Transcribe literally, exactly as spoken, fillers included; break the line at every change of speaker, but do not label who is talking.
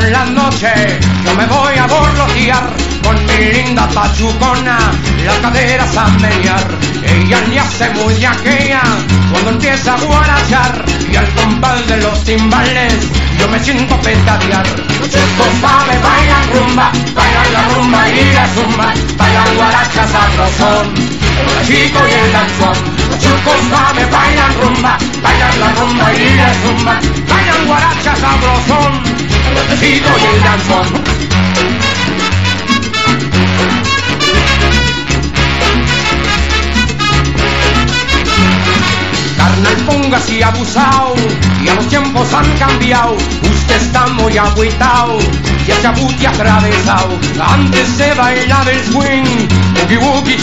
por la noche yo me voy a borlotear con mi linda pachucona, las caderas a menear. Ella ni hace muñequea cuando empieza a guarachar, y al compás de los timbales yo me siento petatear. Los chicos sabe bailan rumba, bailan la rumba y la zumba, bailan guaracha sabrosón, el borrachito y el danzón. Los chicos sabe bailan rumba, bailan la rumba y la zumba, bailan guaracha sabrosón, el borrachito y el danzón. Carnal, póngase abusado, ya los tiempos han cambiado. Usted está muy agüitao, ya chabuti atravesado. Antes se bailaba el swing, boogie woogie